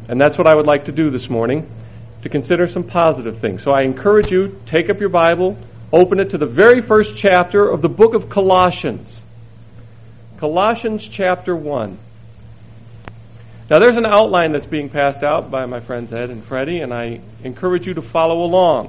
And that's what I would like to do this morning, to consider some positive things. So I encourage you, take up your Bible, open it to the very first chapter of the book of Colossians. Colossians chapter 1. Now there's an outline that's being passed out by my friends Ed and Freddie, and I encourage you to follow along.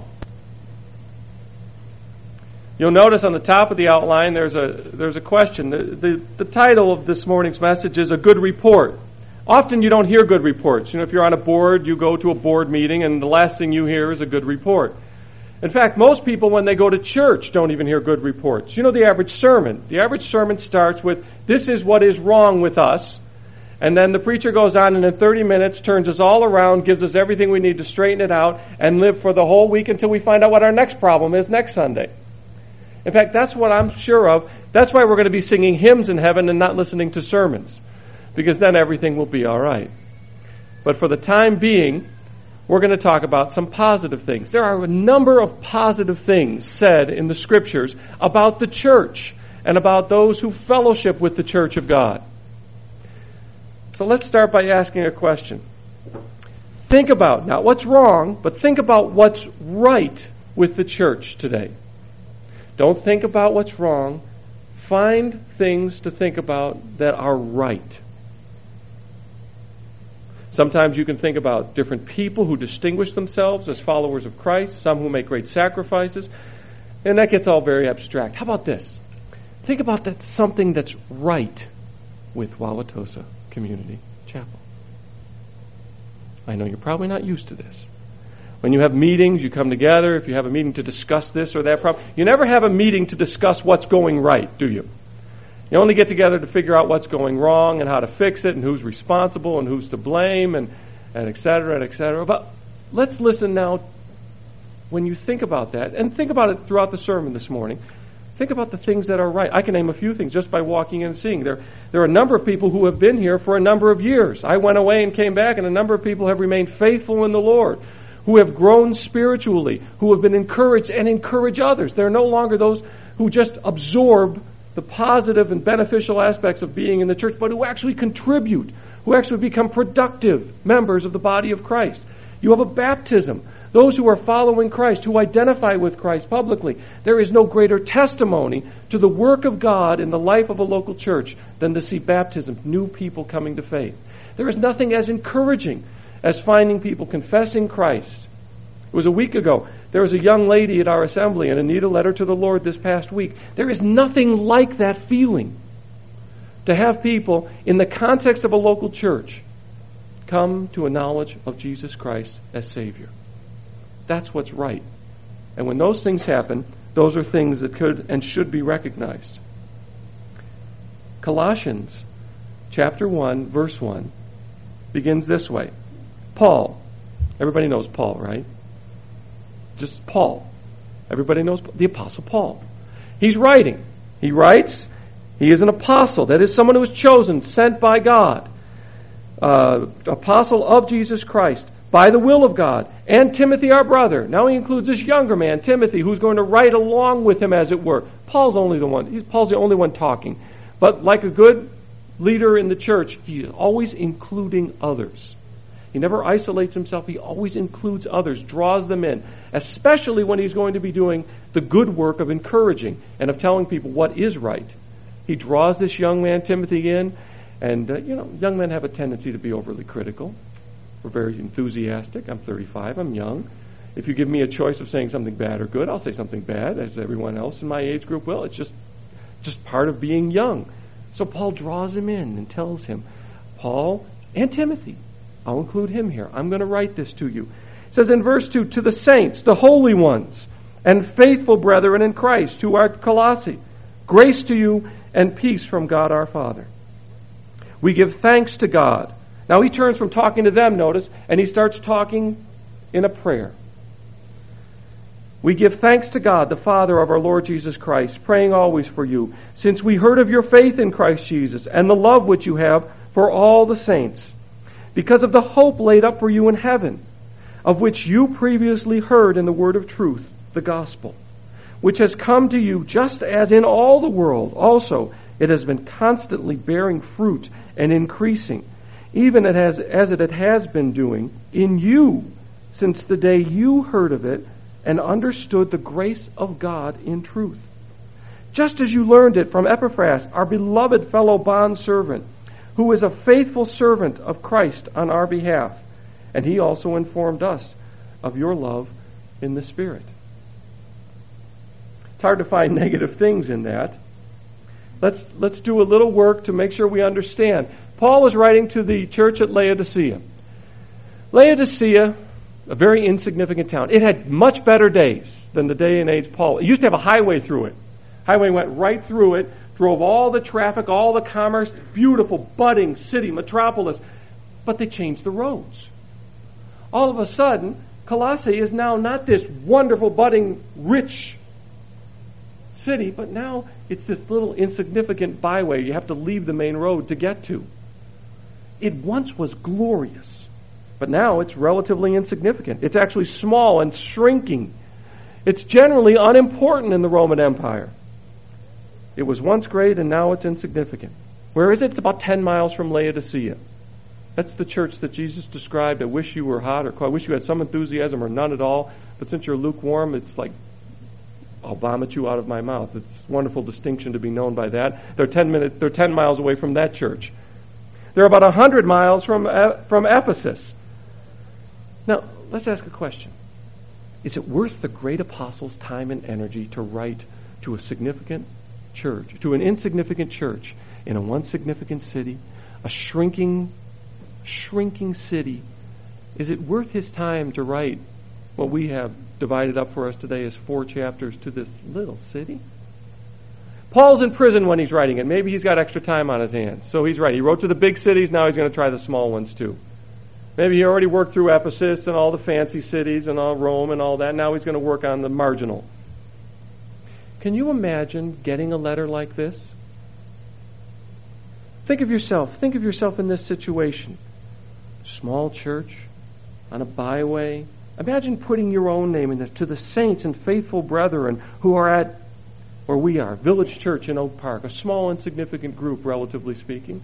You'll notice on the top of the outline there's a question. The title of this morning's message is A Good Report. Often you don't hear good reports. If you're on a board, you go to a board meeting, and the last thing you hear is a good report. In fact, most people, when they go to church, don't even hear good reports. The average sermon. The average sermon starts with, "This is what is wrong with us." And then the preacher goes on and in 30 minutes turns us all around, gives us everything we need to straighten it out, and live for the whole week until we find out what our next problem is next Sunday. In fact, that's what I'm sure of. That's why we're going to be singing hymns in heaven and not listening to sermons, because then everything will be all right. But for the time being, we're going to talk about some positive things. There are a number of positive things said in the Scriptures about the church and about those who fellowship with the church of God. So let's start by asking a question. Think about, not what's wrong, but think about what's right with the church today. Don't think about what's wrong. Find things to think about that are right. Sometimes you can think about different people who distinguish themselves as followers of Christ, some who make great sacrifices, and that gets all very abstract. How about this? Think about that something that's right with Wauwatosa Community Chapel. I know you're probably not used to this. When you have meetings, you come together. If you have a meeting to discuss this or that problem, you never have a meeting to discuss what's going right, do you? You only get together to figure out what's going wrong and how to fix it and who's responsible and who's to blame and et cetera, et cetera. But let's listen now when you think about that, and think about it throughout the sermon this morning. Think about the things that are right. I can name a few things just by walking in and seeing. There are a number of people who have been here for a number of years. I went away and came back, and a number of people have remained faithful in the Lord, who have grown spiritually, who have been encouraged and encourage others. They're no longer those who just absorb the positive and beneficial aspects of being in the church, but who actually contribute, who actually become productive members of the body of Christ. You have a baptism. Those who are following Christ, who identify with Christ publicly. There is no greater testimony to the work of God in the life of a local church than to see baptism, new people coming to faith. There is nothing as encouraging as finding people confessing Christ. It was a week ago. There was a young lady at our assembly and Anita led her to the Lord this past week. There is nothing like that feeling to have people in the context of a local church come to a knowledge of Jesus Christ as Savior. That's what's right. And when those things happen, those are things that could and should be recognized. Colossians chapter 1, verse 1 begins this way. Paul. Everybody knows Paul, right? Just Paul. Everybody knows the Apostle Paul. He's writing. He writes. He is an apostle. That is someone who is chosen, sent by God. Apostle of Jesus Christ, by the will of God. And Timothy, our brother. Now he includes this younger man, Timothy, who's going to write along with him, as it were. Paul's the only one talking. But like a good leader in the church, he is always including others. He never isolates himself. He always includes others, draws them in, especially when he's going to be doing the good work of encouraging and of telling people what is right. He draws this young man, Timothy, in, and, young men have a tendency to be overly critical. We're very enthusiastic. I'm 35. I'm young. If you give me a choice of saying something bad or good, I'll say something bad, as everyone else in my age group will. It's just part of being young. So Paul draws him in and tells him, Paul and Timothy, I'll include him here. I'm going to write this to you. It says in verse 2, to the saints, the holy ones, and faithful brethren in Christ, who are at Colossae, grace to you and peace from God our Father. We give thanks to God. Now he turns from talking to them, notice, and he starts talking in a prayer. We give thanks to God, the Father of our Lord Jesus Christ, praying always for you, since we heard of your faith in Christ Jesus and the love which you have for all the saints, because of the hope laid up for you in heaven, of which you previously heard in the word of truth, the gospel, which has come to you just as in all the world also it has been constantly bearing fruit and increasing, even as it has been doing in you since the day you heard of it and understood the grace of God in truth. Just as you learned it from Epaphras, our beloved fellow bondservant, who is a faithful servant of Christ on our behalf, and he also informed us of your love in the Spirit. It's hard to find negative things in that. Let's do a little work to make sure we understand. Paul was writing to the church at Laodicea. Laodicea, a very insignificant town. It had much better days than the day and age Paul. It used to have a highway through it. Highway went right through it, drove all the traffic, all the commerce, beautiful, budding city, metropolis. But they changed the roads. All of a sudden, Colossae is now not this wonderful, budding, rich city, but now it's this little insignificant byway you have to leave the main road to get to. It once was glorious, but now it's relatively insignificant. It's actually small and shrinking. It's generally unimportant in the Roman Empire. It was once great and now it's insignificant. Where is it? It's about 10 miles from Laodicea. That's the church that Jesus described. I wish you were hot or cold. I wish you had some enthusiasm or none at all. But since you're lukewarm, it's like, I'll vomit you out of my mouth. It's a wonderful distinction to be known by that. They're 10 miles away from that church. They're about 100 miles from Ephesus. Now, let's ask a question. Is it worth the great apostle's time and energy to write to a significant church, to an insignificant church in a once significant city, a shrinking city? Is it worth his time to write what we have divided up for us today as 4 chapters to this little city? Paul's in prison when he's writing it. Maybe he's got extra time on his hands. So he's right. He wrote to the big cities. Now he's going to try the small ones too. Maybe he already worked through Ephesus and all the fancy cities and all Rome and all that. Now he's going to work on the marginal. Can you imagine getting a letter like this? Think of yourself. Think of yourself in this situation. Small church, on a byway. Imagine putting your own name in this. To the saints and faithful brethren who are at where we are, Village Church in Oak Park, a small, insignificant group, relatively speaking.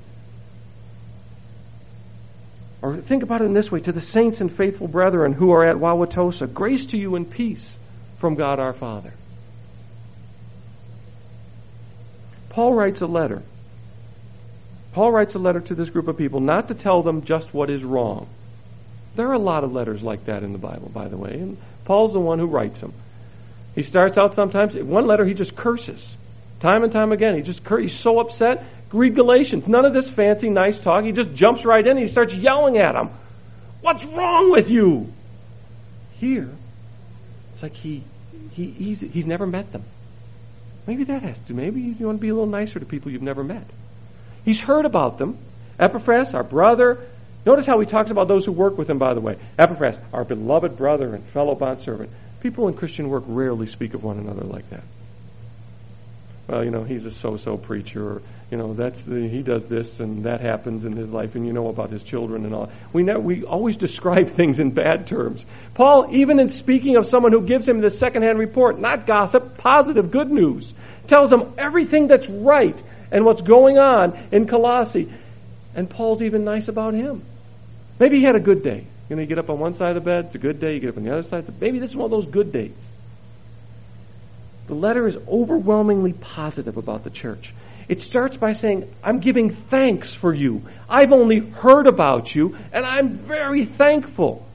Or think about it in this way. To the saints and faithful brethren who are at Wauwatosa, grace to you and peace from God our Father. Paul writes a letter. Paul writes a letter to this group of people not to tell them just what is wrong. There are a lot of letters like that in the Bible, by the way, and Paul's the one who writes them. He starts out sometimes, one letter he just curses. Time and time again, he's so upset. Read Galatians. None of this fancy, nice talk. He just jumps right in and he starts yelling at them. What's wrong with you? Here, it's like he's never met them. Maybe that has to. Maybe you want to be a little nicer to people you've never met. He's heard about them. Epaphras, our brother. Notice how he talks about those who work with him, by the way. Epaphras, our beloved brother and fellow bondservant. People in Christian work rarely speak of one another like that. Well, he's a so-so preacher. He does this and that happens in his life, and you know about his children and all. We always describe things in bad terms. Paul, even in speaking of someone who gives him this secondhand report, not gossip, positive, good news, tells him everything that's right and what's going on in Colossae. And Paul's even nice about him. Maybe he had a good day. You get up on one side of the bed, it's a good day. You get up on the other side. Maybe this is one of those good days. The letter is overwhelmingly positive about the church. It starts by saying, I'm giving thanks for you. I've only heard about you, and I'm very thankful.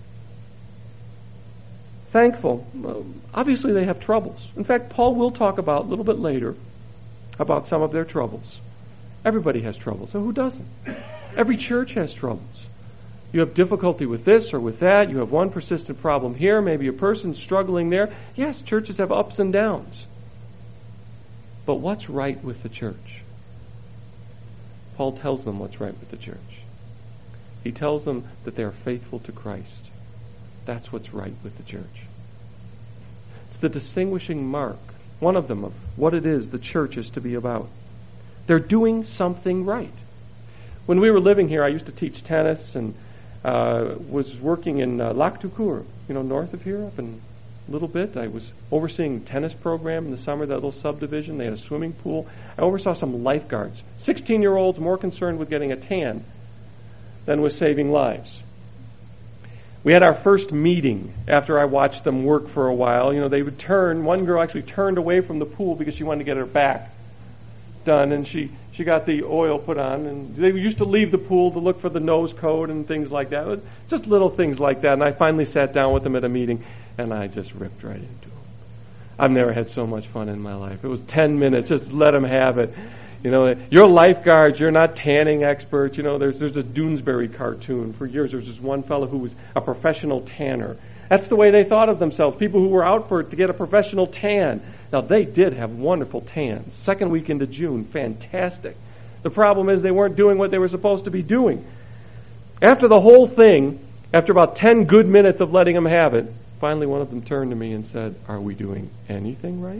Thankful. Obviously, they have troubles. In fact, Paul will talk about, a little bit later, about some of their troubles. Everybody has troubles. So who doesn't? Every church has troubles. You have difficulty with this or with that. You have one persistent problem here. Maybe a person struggling there. Yes, churches have ups and downs. But what's right with the church? Paul tells them what's right with the church. He tells them that they are faithful to Christ. That's what's right with the church. It's the distinguishing mark, one of them, of what it is the church is to be about. They're doing something right. When we were living here, I used to teach tennis and was working in Lac du Coeur, north of here, up in a little bit. I was overseeing the tennis program in the summer, that little subdivision. They had a swimming pool. I oversaw some lifeguards, 16-year-olds more concerned with getting a tan than with saving lives. We had our first meeting after I watched them work for a while. They would turn. One girl actually turned away from the pool because she wanted to get her back done, and she got the oil put on. And they used to leave the pool to look for the nose coat and things like that. Just little things like that. And I finally sat down with them at a meeting, and I just ripped right into them. I've never had so much fun in my life. It was 10 minutes. Just let them have it. You're lifeguards. You're not tanning experts. There's a Doonesbury cartoon. For years, there was this one fellow who was a professional tanner. That's the way they thought of themselves. People who were out for it to get a professional tan. Now, they did have wonderful tans. Second week into June, fantastic. The problem is they weren't doing what they were supposed to be doing. After the whole thing, after about 10 good minutes of letting them have it, finally one of them turned to me and said, "Are we doing anything right?"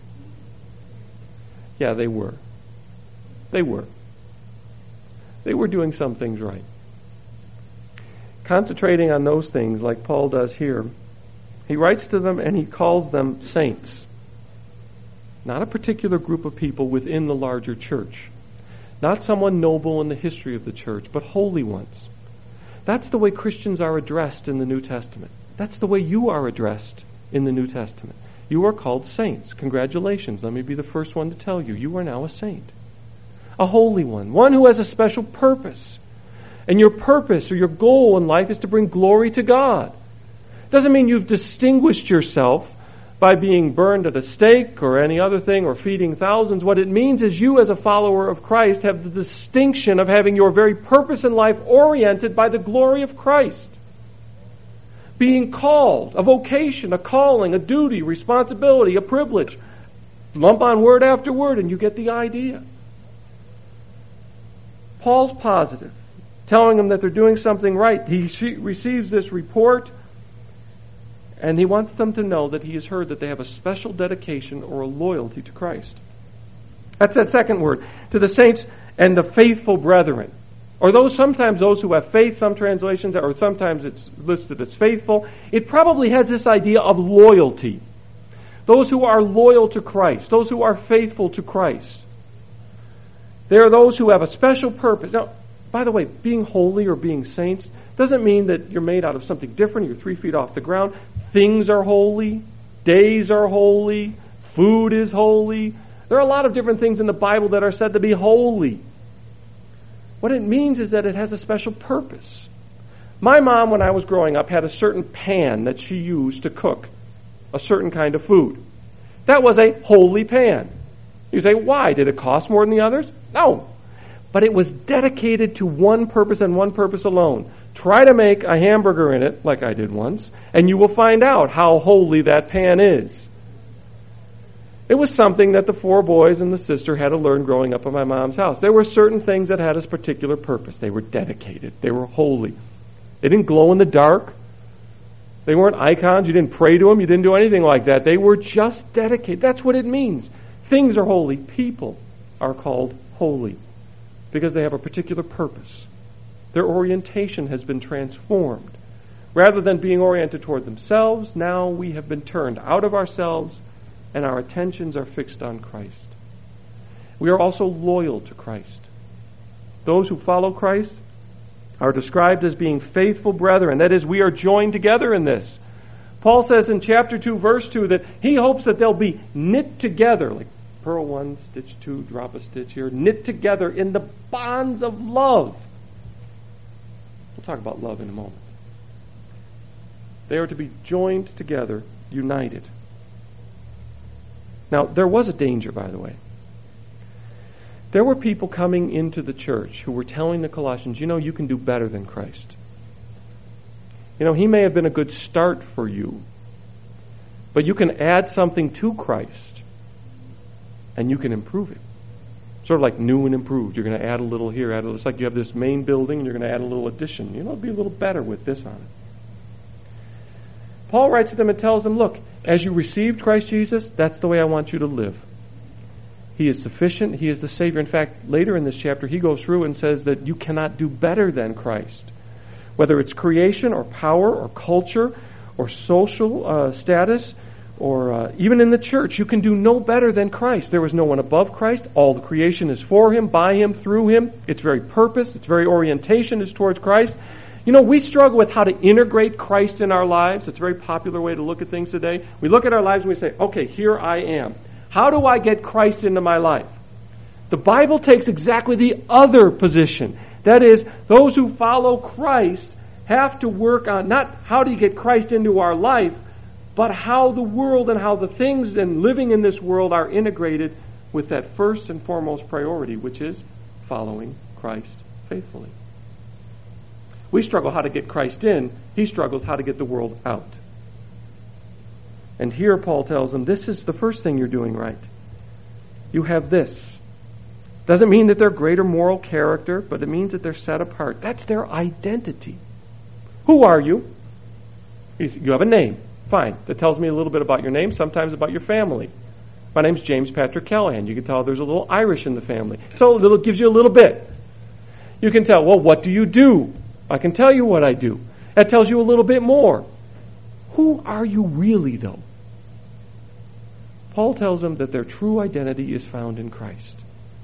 Yeah, they were. They were. They were doing some things right. Concentrating on those things like Paul does here, he writes to them and he calls them saints. Not a particular group of people within the larger church. Not someone noble in the history of the church, but holy ones. That's the way Christians are addressed in the New Testament. That's the way you are addressed in the New Testament. You are called saints. Congratulations. Let me be the first one to tell you. You are now a saint. A holy one who has a special purpose. And your purpose or your goal in life is to bring glory to God. Doesn't mean you've distinguished yourself by being burned at a stake or any other thing or feeding thousands. What it means is you as a follower of Christ have the distinction of having your very purpose in life oriented by the glory of Christ. Being called, a vocation, a calling, a duty, responsibility, a privilege. Lump on word after word and you get the idea. Paul's positive, telling them that they're doing something right. He receives this report, and he wants them to know that he has heard that they have a special dedication or a loyalty to Christ. That's that second word. To the saints and the faithful brethren. Or sometimes those who have faith, some translations, or sometimes it's listed as faithful. It probably has this idea of loyalty. Those who are loyal to Christ. Those who are faithful to Christ. There are those who have a special purpose. Now, by the way, being holy or being saints doesn't mean that you're made out of something different. You're 3 feet off the ground. Things are holy. Days are holy. Food is holy. There are a lot of different things in the Bible that are said to be holy. What it means is that it has a special purpose. My mom, when I was growing up, had a certain pan that she used to cook a certain kind of food. That was a holy pan. You say, why? Did it cost more than the others? No. But it was dedicated to one purpose and one purpose alone. Try to make a hamburger in it, like I did once, and you will find out how holy that pan is. It was something that the 4 boys and the sister had to learn growing up in my mom's house. There were certain things that had a particular purpose. They were dedicated. They were holy. They didn't glow in the dark. They weren't icons. You didn't pray to them. You didn't do anything like that. They were just dedicated. That's what it means. Things are holy. People are called holy because they have a particular purpose. Their orientation has been transformed. Rather than being oriented toward themselves, now we have been turned out of ourselves and our attentions are fixed on Christ. We are also loyal to Christ. Those who follow Christ are described as being faithful brethren. That is, we are joined together in this. Paul says in chapter 2, verse 2, that he hopes that they'll be knit together, like purl 1, stitch 2, drop a stitch here, knit together in the bonds of love. We'll talk about love in a moment. They are to be joined together, united. Now, there was a danger, by the way. There were people coming into the church who were telling the Colossians, you can do better than Christ. He may have been a good start for you, but you can add something to Christ, and you can improve it. Sort of like new and improved. You're going to add a little here, add a little. It's like you have this main building, and you're going to add a little addition. It'll be a little better with this on it. Paul writes to them and tells them, look, as you received Christ Jesus, that's the way I want you to live. He is sufficient. He is the Savior. In fact, later in this chapter, he goes through and says that you cannot do better than Christ. Whether it's creation or power or culture or social status even in the church, you can do no better than Christ. There is no one above Christ. All the creation is for Him, by Him, through Him. Its very purpose, its very orientation is towards Christ. You know, we struggle with how to integrate Christ in our lives. It's a very popular way to look at things today. We look at our lives and we say, okay, here I am. How do I get Christ into my life? The Bible takes exactly the other position. That is, those who follow Christ have to work on not how do you get Christ into our life, but how the world and how the things and living in this world are integrated with that first and foremost priority, which is following Christ faithfully. We struggle how to get Christ in. He struggles how to get the world out. And here Paul tells them, this is the first thing you're doing right. You have this. Doesn't mean that they're greater moral character, but it means that they're set apart. That's their identity. Who are you? You have a name. Fine. That tells me a little bit about your name, sometimes about your family. My name's James Patrick Callahan. You can tell there's a little Irish in the family. So it gives you a little bit. You can tell, well, what do you do? I can tell you what I do. That tells you a little bit more. Who are you really, though? Paul tells them that their true identity is found in Christ.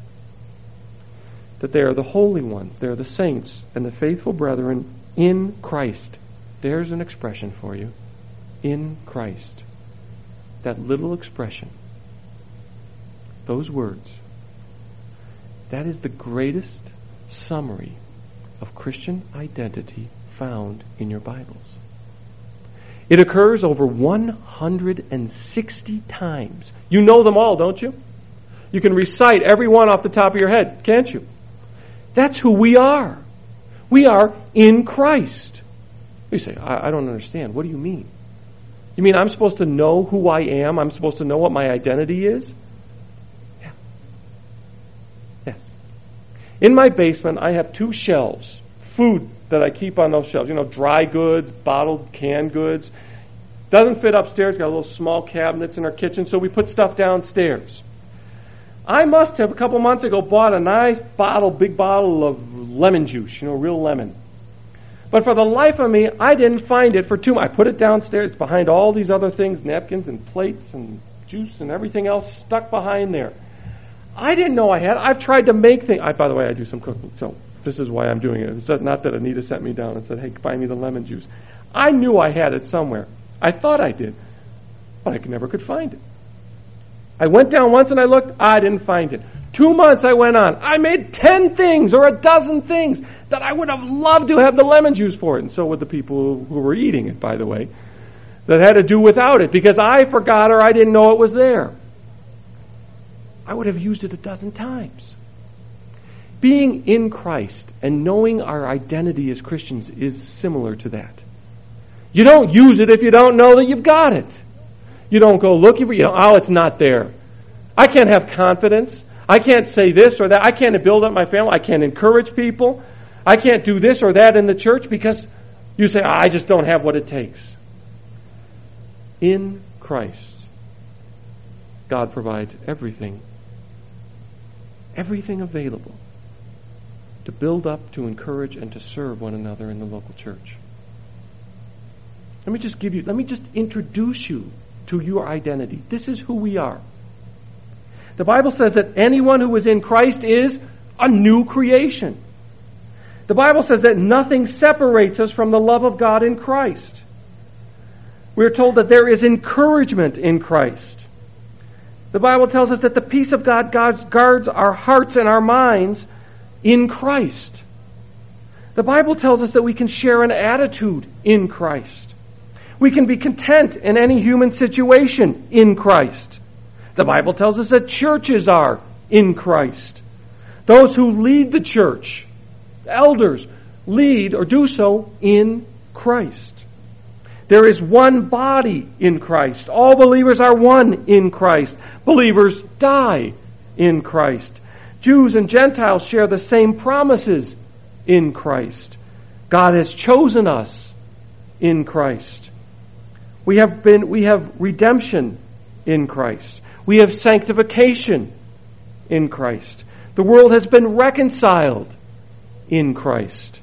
That they are the holy ones, they are the saints, and the faithful brethren in Christ. There's an expression for you. In Christ. That little expression. Those words. That is the greatest summary of Christian identity found in your Bibles. It occurs over 160 times. You know them all, don't you? You can recite every one off the top of your head, can't you? That's who we are. We are in Christ. You say, I don't understand. What do you mean? You mean I'm supposed to know who I am? I'm supposed to know what my identity is? Yeah. Yes. In my basement, I have 2 shelves. Food that I keep on those shelves. You know, dry goods, bottled, canned goods. Doesn't fit upstairs. Got little small cabinets in our kitchen, so we put stuff downstairs. I must have, a couple months ago, bought a nice big bottle of lemon juice. You know, real lemon. But for the life of me, I didn't find it for 2 months. I put it downstairs behind all these other things, napkins and plates and juice and everything else stuck behind there. I didn't know I had it. I've tried to make things. By the way, I do some cooking, so this is why I'm doing it. It's not that Anita sent me down and said, hey, buy me the lemon juice. I knew I had it somewhere. I thought I did, but I never could find it. I went down once and I looked. I didn't find it. 2 months I went on. I made 10 things or a dozen things that I would have loved to have the lemon juice for it. And so would the people who were eating it, by the way, that had to do without it because I forgot or I didn't know it was there. I would have used it a dozen times. Being in Christ and knowing our identity as Christians is similar to that. You don't use it if you don't know that you've got it. You don't go looking for it. Oh, it's not there. I can't have confidence. I can't say this or that. I can't build up my family. I can't encourage people. I can't do this or that in the church because you say, I just don't have what it takes. In Christ, God provides everything available to build up, to encourage, and to serve one another in the local church. Let me just introduce you to your identity. This is who we are. The Bible says that anyone who is in Christ is a new creation. The Bible says that nothing separates us from the love of God in Christ. We're told that there is encouragement in Christ. The Bible tells us that the peace of God guards our hearts and our minds in Christ. The Bible tells us that we can share an attitude in Christ. We can be content in any human situation in Christ. The Bible tells us that churches are in Christ. Those who lead the church, elders, lead or do so in Christ. There is one body in Christ. All believers are one in Christ. Believers die in Christ. Jews and Gentiles share the same promises in Christ. God has chosen us in Christ. We have redemption in Christ. We have sanctification in Christ. The world has been reconciled in Christ.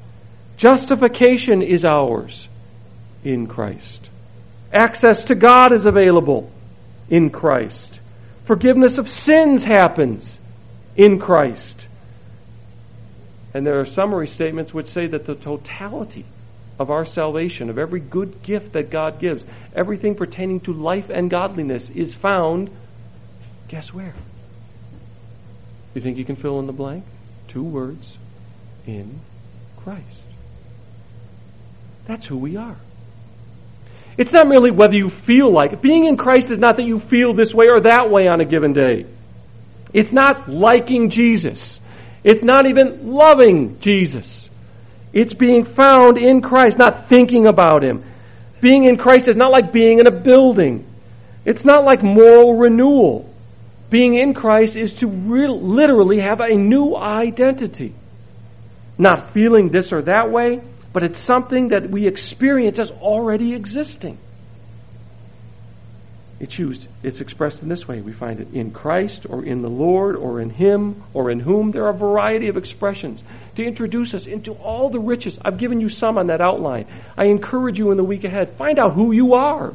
Justification is ours in Christ. Access to God is available in Christ. Forgiveness of sins happens in Christ. And there are summary statements which say that the totality of our salvation, of every good gift that God gives, everything pertaining to life and godliness is found, guess where? You think you can fill in the blank? 2 words, in Christ. That's who we are. It's not merely whether you feel like it. Being in Christ is not that you feel this way or that way on a given day. It's not liking Jesus. It's not even loving Jesus. It's being found in Christ, not thinking about Him. Being in Christ is not like being in a building. It's not like moral renewal. Being in Christ is to literally have a new identity. Not feeling this or that way, but it's something that we experience as already existing. It's expressed in this way. We find it in Christ, or in the Lord, or in Him, or in whom. There are a variety of expressions to introduce us into all the riches. I've given you some on that outline. I encourage you in the week ahead, find out who you are.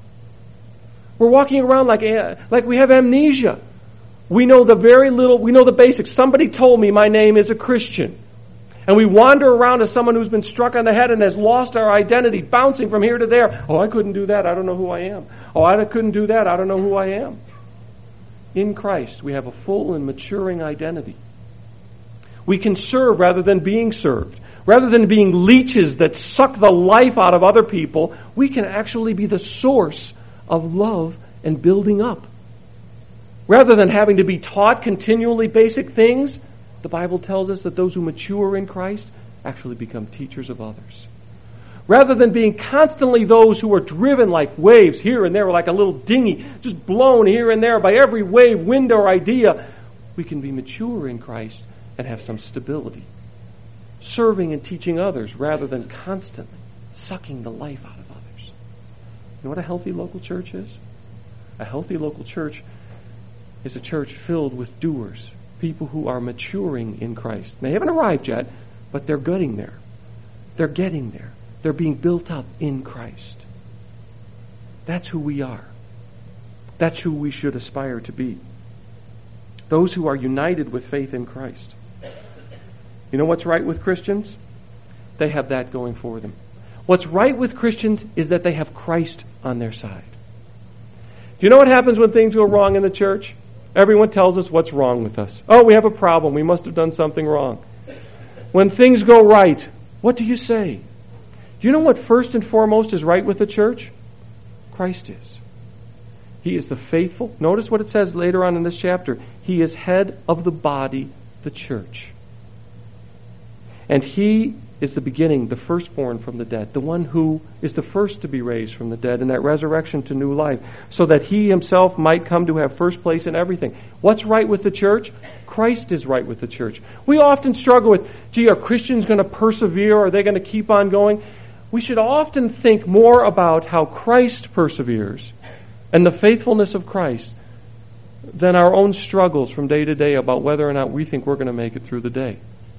We're walking around like we have amnesia. We know the very little, we know the basics. Somebody told me my name is a Christian. And we wander around as someone who's been struck on the head and has lost our identity, bouncing from here to there. Oh, I couldn't do that. I don't know who I am. Oh, I couldn't do that. I don't know who I am. In Christ, we have a full and maturing identity. We can serve rather than being served. Rather than being leeches that suck the life out of other people, we can actually be the source of love and building up. Rather than having to be taught continually basic things, the Bible tells us that those who mature in Christ actually become teachers of others. Rather than being constantly those who are driven like waves here and there, like a little dinghy, just blown here and there by every wave, wind, or idea, we can be mature in Christ and have some stability. Serving and teaching others rather than constantly sucking the life out of others. You know what a healthy local church is? A healthy local church is a church filled with doers, people who are maturing in Christ. They haven't arrived yet, but they're getting there. They're getting there. They're being built up in Christ. That's who we are. That's who we should aspire to be. Those who are united with faith in Christ. You know what's right with Christians? They have that going for them. What's right with Christians is that they have Christ on their side. Do you know what happens when things go wrong in the church? Everyone tells us what's wrong with us. Oh, we have a problem. We must have done something wrong. When things go right, what do you say? Do you know what first and foremost is right with the church? Christ is. He is the faithful. Notice what it says later on in this chapter. He is head of the body, the church. And He is the beginning, the firstborn from the dead, the one who is the first to be raised from the dead in that resurrection to new life, so that He Himself might come to have first place in everything. What's right with the church? Christ is right with the church. We often struggle with, are Christians going to persevere? Are they going to keep on going? We should often think more about how Christ perseveres and the faithfulness of Christ than our own struggles from day to day about whether or not we think we're going to make it through the day.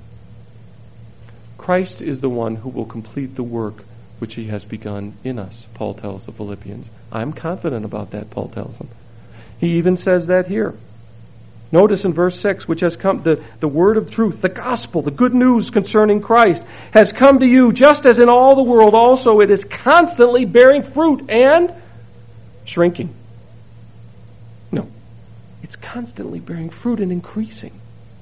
Christ is the one who will complete the work which He has begun in us, Paul tells the Philippians. I'm confident about that, Paul tells them. He even says that here. Notice in verse 6, which has come, the word of truth, the gospel, the good news concerning Christ, has come to you just as in all the world also it is constantly bearing fruit and shrinking. No, it's constantly bearing fruit and increasing.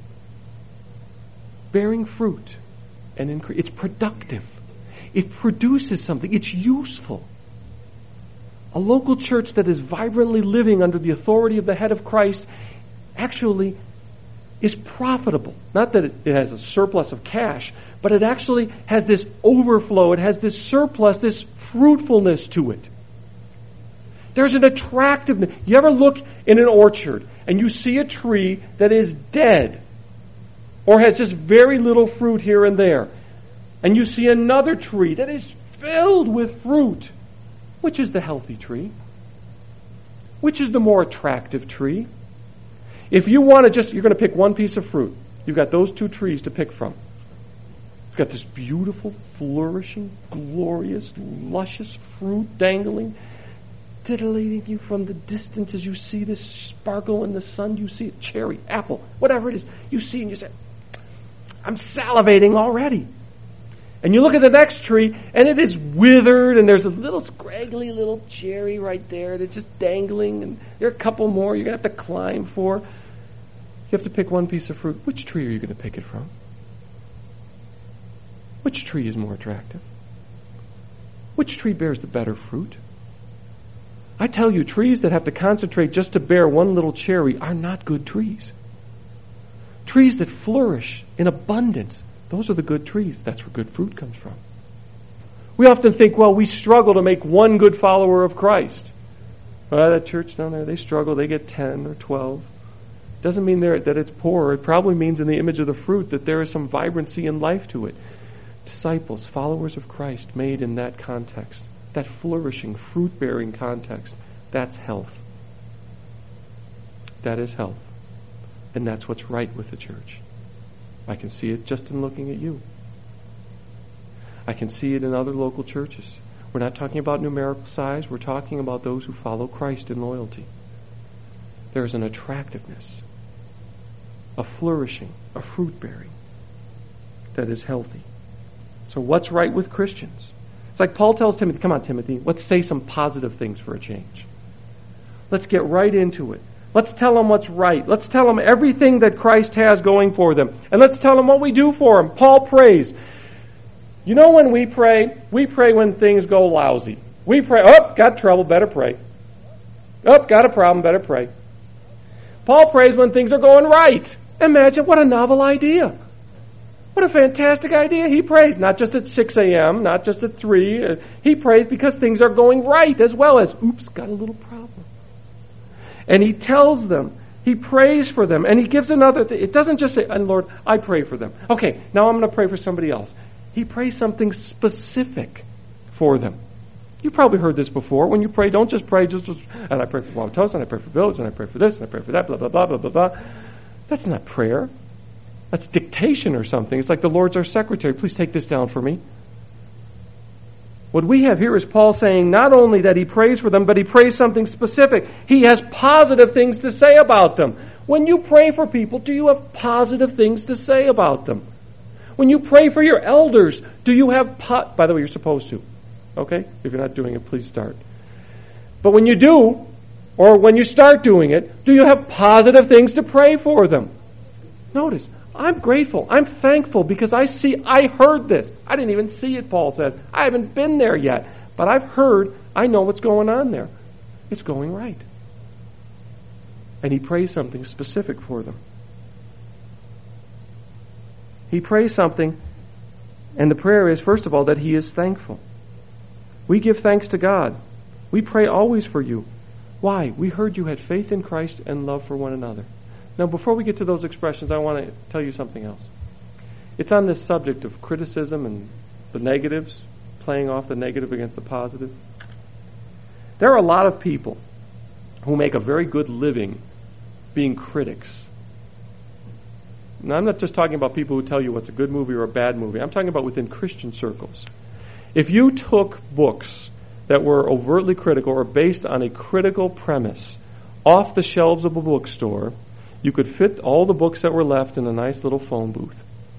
Bearing fruit and increase. It's productive. It produces something. It's useful. A local church that is vibrantly living under the authority of the head of Christ actually is profitable. Not that it has a surplus of cash, but it actually has this overflow. It has this surplus, this fruitfulness to it. There's an attractiveness. You ever look in an orchard and you see a tree that is dead or has just very little fruit here and there, and you see another tree that is filled with fruit? Which is the healthy tree? Which is the more attractive tree? If you want to you're going to pick one piece of fruit. You've got those two trees to pick from. You've got this beautiful, flourishing, glorious, luscious fruit dangling. titillating you from the distance as you see this sparkle in the sun. You see a cherry, apple, whatever it is. You see and you say, I'm salivating already. And you look at the next tree, and it is withered, and there's a little scraggly little cherry right there that's just dangling, and there are a couple more you're going to have to climb for. You have to pick one piece of fruit. Which tree are you going to pick it from? Which tree is more attractive? Which tree bears the better fruit? I tell you, trees that have to concentrate just to bear one little cherry are not good trees. Trees that flourish in abundance, those are the good trees. That's where good fruit comes from. We often think, well, we struggle to make one good follower of Christ. Well, that church down there, they struggle. They get 10 or 12. Doesn't mean that it's poor. It probably means in the image of the fruit that there is some vibrancy and life to it. Disciples, followers of Christ, made in that context, that flourishing, fruit-bearing context, that's health. That is health. And that's what's right with the church. I can see it just in looking at you. I can see it in other local churches. We're not talking about numerical size. We're talking about those who follow Christ in loyalty. There's an attractiveness, a flourishing, a fruit-bearing that is healthy. So what's right with Christians? It's like Paul tells Timothy, come on, Timothy, let's say some positive things for a change. Let's get right into it. Let's tell them what's right. Let's tell them everything that Christ has going for them. And let's tell them what we do for them. Paul prays. You know when we pray when things go lousy. We pray, got trouble, better pray. Got a problem, better pray. Paul prays when things are going right. Imagine what a novel idea. What a fantastic idea. He prays not just at 6 a.m., not just at 3. He prays because things are going right as well as, got a little problem. And he tells them, he prays for them, and he gives another thing. It doesn't just say, and Lord, I pray for them. Okay, now I'm going to pray for somebody else. He prays something specific for them. You've probably heard this before. When you pray, don't just pray, and I pray for Wauwatosa, and I pray for Village, and I pray for this, and I pray for that, blah, blah, blah, blah, blah, blah. That's not prayer. That's dictation or something. It's like the Lord's our secretary. Please take this down for me. What we have here is Paul saying not only that he prays for them, but he prays something specific. He has positive things to say about them. When you pray for people, do you have positive things to say about them? When you pray for your elders, do you have by the way, you're supposed to. Okay? If you're not doing it, please start. But when you do, or when you start doing it, do you have positive things to pray for them? Notice, I'm grateful. I'm thankful because I heard this. I didn't even see it, Paul says. I haven't been there yet. But I've heard, I know what's going on there. It's going right. And he prays something specific for them. He prays something, and the prayer is, first of all, that he is thankful. We give thanks to God. We pray always for you. Why? We heard you had faith in Christ and love for one another. Now, before we get to those expressions, I want to tell you something else. It's on this subject of criticism and the negatives, playing off the negative against the positive. There are a lot of people who make a very good living being critics. Now, I'm not just talking about people who tell you what's a good movie or a bad movie. I'm talking about within Christian circles. If you took books that were overtly critical or based on a critical premise off the shelves of a bookstore, you could fit all the books that were left in a nice little phone booth.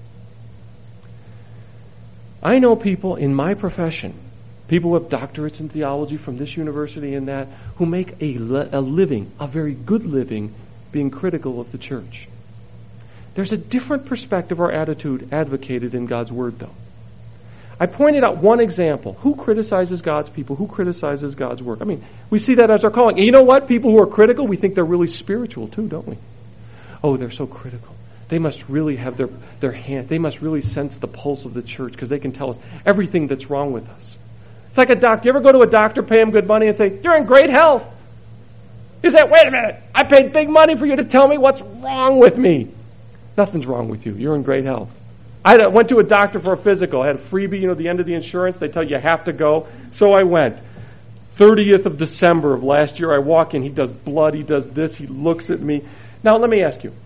I know people in my profession, people with doctorates in theology from this university and that, who make a living, a very good living, being critical of the church. There's a different perspective or attitude advocated in God's Word, though. I pointed out one example. Who criticizes God's people? Who criticizes God's work? I mean, we see that as our calling. And you know what? People who are critical, we think they're really spiritual too, don't we? Oh, they're so critical. They must really have their hand. They must really sense the pulse of the church because they can tell us everything that's wrong with us. It's like a doctor. You ever go to a doctor, pay him good money, and say, "You're in great health"? He said, "Wait a minute. I paid big money for you to tell me what's wrong with me." Nothing's wrong with you. You're in great health. I went to a doctor for a physical. I had a freebie, the end of the insurance. They tell you have to go. So I went. 30th of December of last year, I walk in. He does blood. He does this. He looks at me. Now, let me ask you.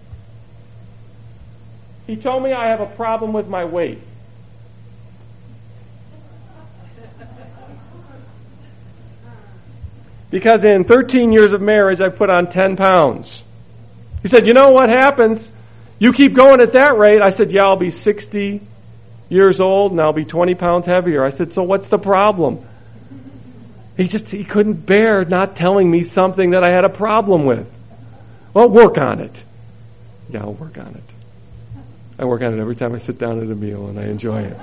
He told me I have a problem with my weight. because in 13 years of marriage, I put on 10 pounds. He said, you know what happens? You keep going at that rate. I said, yeah, I'll be 60 years old and I'll be 20 pounds heavier. I said, so what's the problem? He couldn't bear not telling me something that I had a problem with. Well, work on it. Yeah, I'll work on it. I work on it every time I sit down at a meal, and I enjoy it.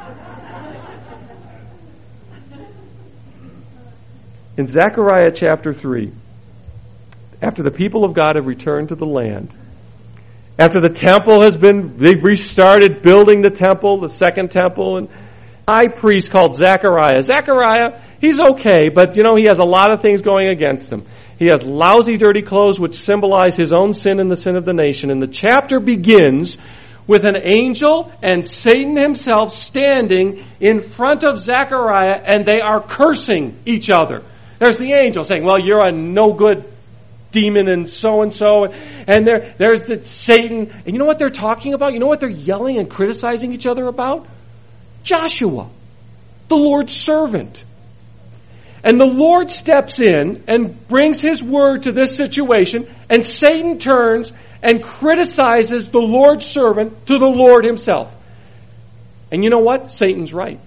In Zechariah chapter 3, after the people of God have returned to the land, after the temple they've restarted building the temple, the second temple, and high priest called Zechariah. Zechariah, he's okay, but he has a lot of things going against him. He has lousy, dirty clothes which symbolize his own sin and the sin of the nation. And the chapter begins with an angel and Satan himself standing in front of Zechariah, and they are cursing each other. There's the angel saying, well, you're a no-good demon and so-and-so. And there's the Satan. And you know what they're talking about? You know what they're yelling and criticizing each other about? Joshua, the Lord's servant. And the Lord steps in and brings His word to this situation, and Satan turns and criticizes the Lord's servant to the Lord Himself. And you know what? Satan's right.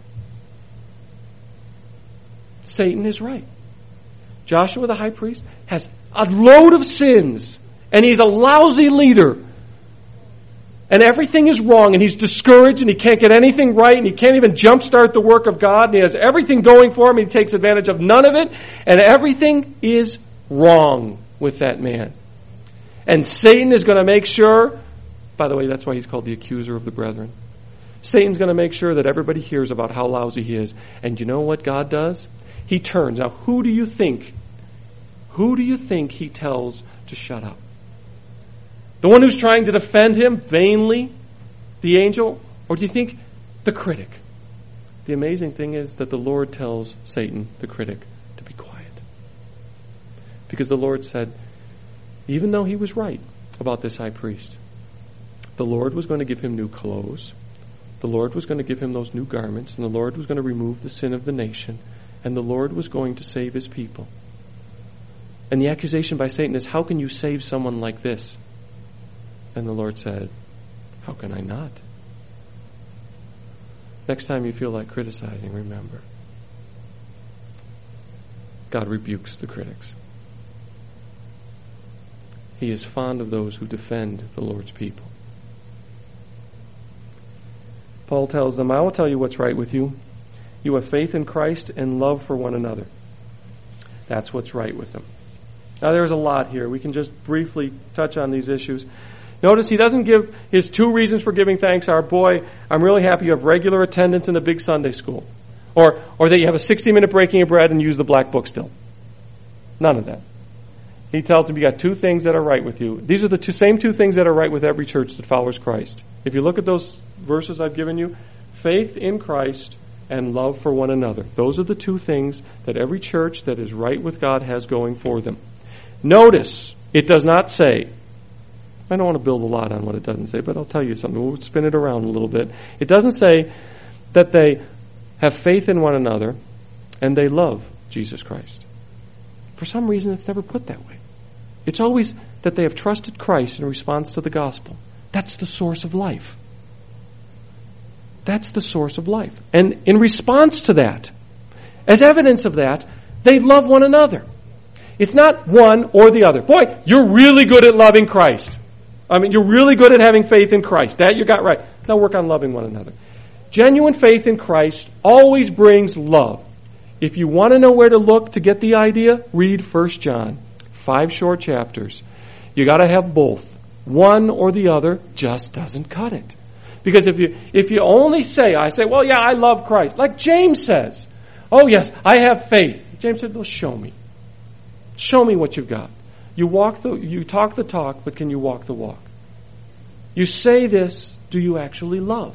Satan is right. Joshua the high priest has a load of sins, and he's a lousy leader. And everything is wrong, and he's discouraged, and he can't get anything right, and he can't even jumpstart the work of God, and he has everything going for him, and he takes advantage of none of it, and everything is wrong with that man. And Satan is going to make sure, by the way, that's why he's called the accuser of the brethren. Satan's going to make sure that everybody hears about how lousy he is. And you know what God does? He turns. Now, who do you think he tells to shut up? The one who's trying to defend him vainly, the angel? Or do you think the critic? The amazing thing is that the Lord tells Satan, the critic, to be quiet. Because the Lord said, even though he was right about this high priest, the Lord was going to give him new clothes. The Lord was going to give him those new garments, and the Lord was going to remove the sin of the nation, and the Lord was going to save His people. And the accusation by Satan is, how can you save someone like this? And the Lord said, how can I not? Next time you feel like criticizing, remember, God rebukes the critics. He is fond of those who defend the Lord's people. Paul tells them, I will tell you what's right with you. You have faith in Christ and love for one another. That's what's right with them. Now there's a lot here. We can just briefly touch on these issues. Notice he doesn't give his two reasons for giving thanks are, boy, I'm really happy you have regular attendance in a big Sunday school. Or that you have a 60-minute breaking of bread and use the black book still. None of that. He tells them you got two things that are right with you. These are the same two things that are right with every church that follows Christ. If you look at those verses I've given you, faith in Christ and love for one another. Those are the two things that every church that is right with God has going for them. Notice, it does not say, I don't want to build a lot on what it doesn't say, but I'll tell you something. We'll spin it around a little bit. It doesn't say that they have faith in one another and they love Jesus Christ. For some reason, it's never put that way. It's always that they have trusted Christ in response to the gospel. That's the source of life. That's the source of life. And in response to that, as evidence of that, they love one another. It's not one or the other. Boy, you're really good at loving Christ. You're really good at having faith in Christ. That you got right. Now work on loving one another. Genuine faith in Christ always brings love. If you want to know where to look to get the idea, read 1 John. 5 short chapters. You got to have both. One or the other just doesn't cut it. Because if you only say, well, yeah, I love Christ. Like James says, oh, yes, I have faith. James said, well, show me. Show me what you've got. You talk the talk, but can you walk the walk? You say this, do you actually love?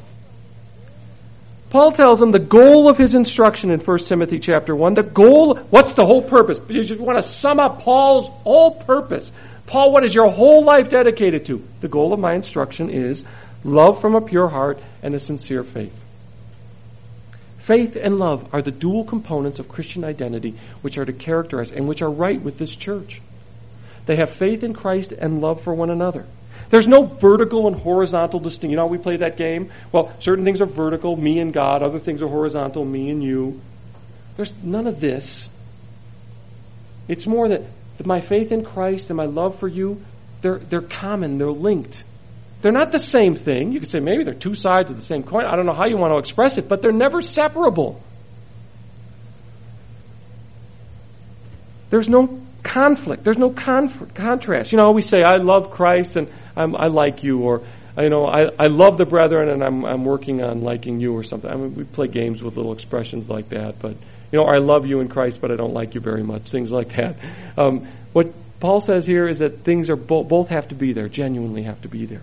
Paul tells them the goal of his instruction in 1 Timothy chapter 1, what's the whole purpose? You just want to sum up Paul's whole purpose. Paul, what is your whole life dedicated to? The goal of my instruction is love from a pure heart and a sincere faith. Faith and love are the dual components of Christian identity which are to characterize and which are right with this church. They have faith in Christ and love for one another. There's no vertical and horizontal distinction. You know how we play that game? Well, certain things are vertical, me and God. Other things are horizontal, me and you. There's none of this. It's more that my faith in Christ and my love for you, they're common, they're linked. They're not the same thing. You could say maybe they're two sides of the same coin. I don't know how you want to express it, but they're never separable. There's no conflict. There's no contrast. You know, we say, I love Christ and I like you, or I love the brethren and I'm working on liking you or something. I mean, we play games with little expressions like that, but I love you in Christ, but I don't like you very much. Things like that. What Paul says here is that things are both have to be there, genuinely have to be there.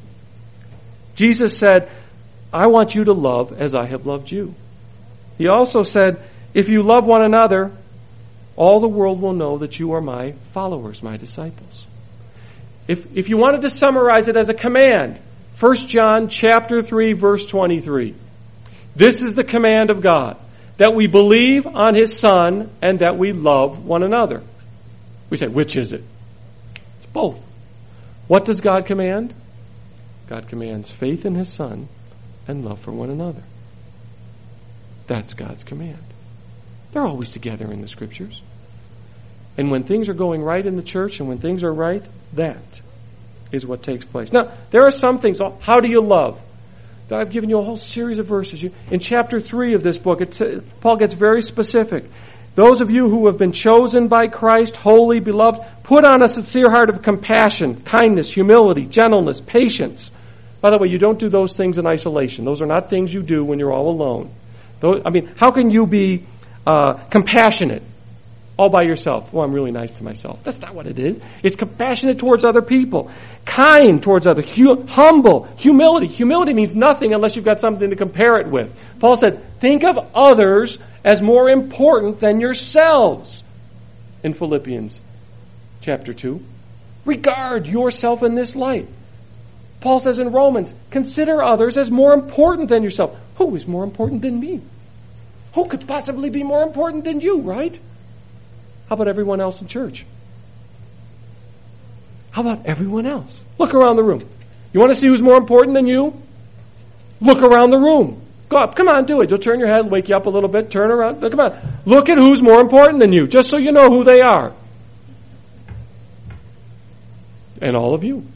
Jesus said, I want you to love as I have loved you. He also said, if you love one another, all the world will know that you are my followers, my disciples. If you wanted to summarize it as a command, 1 John chapter 3, verse 23. This is the command of God, that we believe on His Son and that we love one another. We say, which is it? It's both. What does God command? God commands faith in His Son and love for one another. That's God's command. They're always together in the Scriptures. And when things are going right in the church and when things are right, that is what takes place. Now, there are some things. How do you love? I've given you a whole series of verses. In chapter 3 of this book, Paul gets very specific. Those of you who have been chosen by Christ, holy, beloved, put on a sincere heart of compassion, kindness, humility, gentleness, patience. By the way, you don't do those things in isolation. Those are not things you do when you're all alone. How can you be compassionate all by yourself? Oh, I'm really nice to myself. That's not what it is. It's compassionate towards other people. Kind towards others. Humble. Humility. Humility means nothing unless you've got something to compare it with. Paul said, think of others as more important than yourselves in Philippians chapter 2. Regard yourself in this light. Paul says in Romans, consider others as more important than yourself. Who is more important than me? Who could possibly be more important than you, right? How about everyone else in church? How about everyone else? Look around the room. You want to see who's more important than you? Look around the room. Go up. Come on, do it. You'll turn your head, wake you up a little bit, turn around. Come on. Look at who's more important than you, just so you know who they are. And all of you.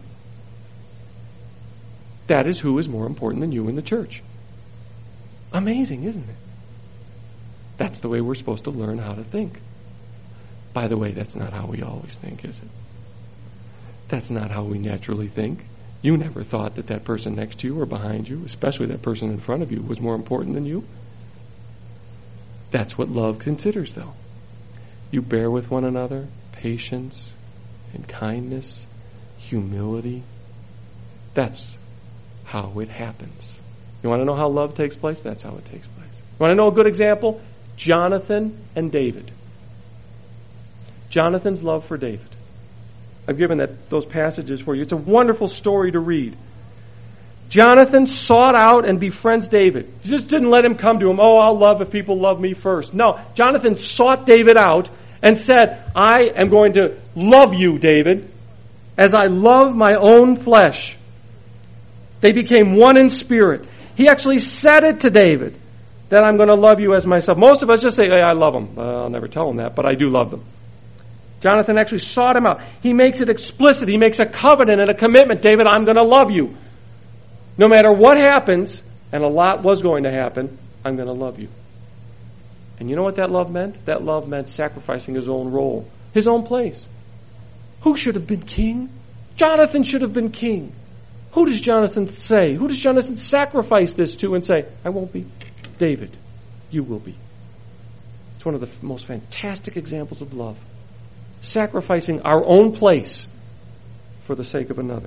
That is who is more important than you in the church. Amazing, isn't it? That's the way we're supposed to learn how to think. By the way, that's not how we always think, is it? That's not how we naturally think. You never thought that person next to you or behind you, especially that person in front of you, was more important than you. That's what love considers, though. You bear with one another, patience and kindness, humility. That's how it happens. You want to know how love takes place? That's how it takes place. You want to know a good example? Jonathan and David. Jonathan's love for David. I've given those passages for you. It's a wonderful story to read. Jonathan sought out and befriends David. He just didn't let him come to him. Oh, I'll love if people love me first. No, Jonathan sought David out and said, I am going to love you, David, as I love my own flesh. They became one in spirit. He actually said it to David, that I'm going to love you as myself. Most of us just say, hey, I love him. I'll never tell him that, but I do love them. Jonathan actually sought him out. He makes it explicit. He makes a covenant and a commitment. David, I'm going to love you. No matter what happens, and a lot was going to happen, I'm going to love you. And you know what that love meant? That love meant sacrificing his own role, his own place. Who should have been king? Jonathan should have been king. Who does Jonathan say? Who does Jonathan sacrifice this to and say, I won't be? David, you will be. It's one of the most fantastic examples of love. Sacrificing our own place for the sake of another.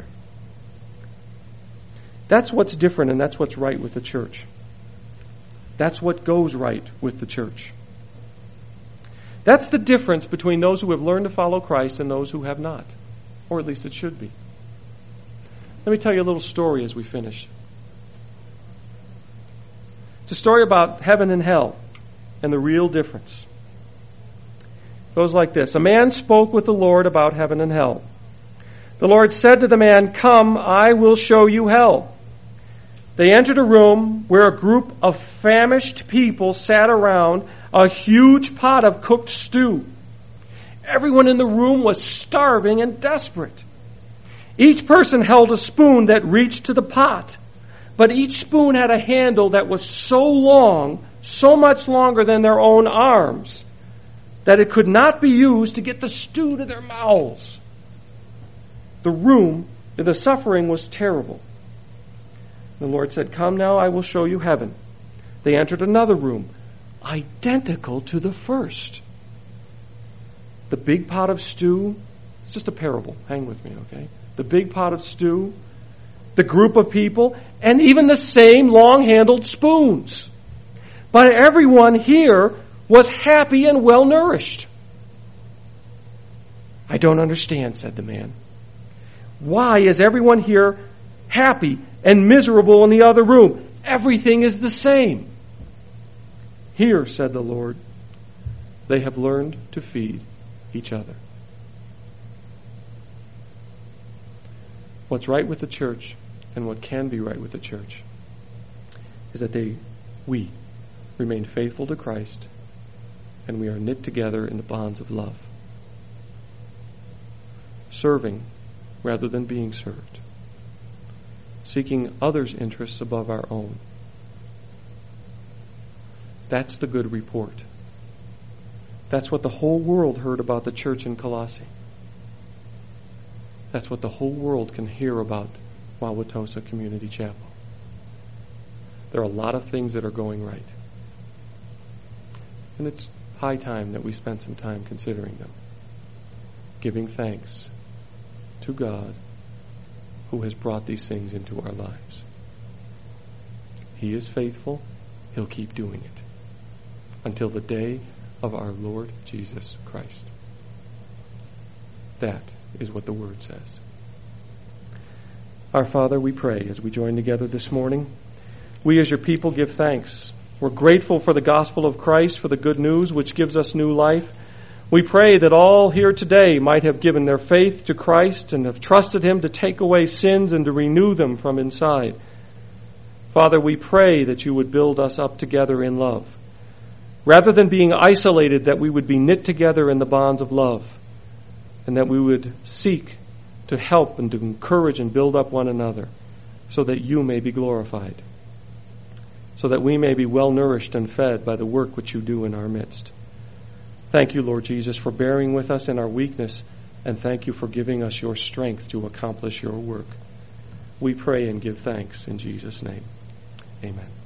That's what's different and that's what's right with the church. That's what goes right with the church. That's the difference between those who have learned to follow Christ and those who have not. Or at least it should be. Let me tell you a little story as we finish. It's a story about heaven and hell and the real difference. It goes like this. A man spoke with the Lord about heaven and hell. The Lord said to the man, "Come, I will show you hell." They entered a room where a group of famished people sat around a huge pot of cooked stew. Everyone in the room was starving and desperate. Each person held a spoon that reached to the pot, but each spoon had a handle that was so long, so much longer than their own arms, that it could not be used to get the stew to their mouths. The suffering was terrible. The Lord said, "Come now, I will show you heaven." They entered another room, identical to the first. The big pot of stew, it's just a parable, hang with me, okay? The big pot of stew, the group of people, and even the same long-handled spoons. But everyone here was happy and well-nourished. "I don't understand," said the man. "Why is everyone here happy and miserable in the other room? Everything is the same." "Here," said the Lord, "they have learned to feed each other." What's right with the church and what can be right with the church is that we remain faithful to Christ and we are knit together in the bonds of love, serving rather than being served, seeking others' interests above our own. That's the good report. That's what the whole world heard about the church in Colossae. That's what the whole world can hear about Wauwatosa Community Chapel. There are a lot of things that are going right. And it's high time that we spend some time considering them, giving thanks to God who has brought these things into our lives. He is faithful. He'll keep doing it until the day of our Lord Jesus Christ. That is what the Word says. Our Father, we pray as we join together this morning, we as your people give thanks. We're grateful for the gospel of Christ, for the good news which gives us new life. We pray that all here today might have given their faith to Christ and have trusted Him to take away sins and to renew them from inside. Father, we pray that you would build us up together in love. Rather than being isolated, that we would be knit together in the bonds of love, and that we would seek to help and to encourage and build up one another so that you may be glorified, so that we may be well nourished and fed by the work which you do in our midst. Thank you, Lord Jesus, for bearing with us in our weakness, and thank you for giving us your strength to accomplish your work. We pray and give thanks in Jesus' name. Amen.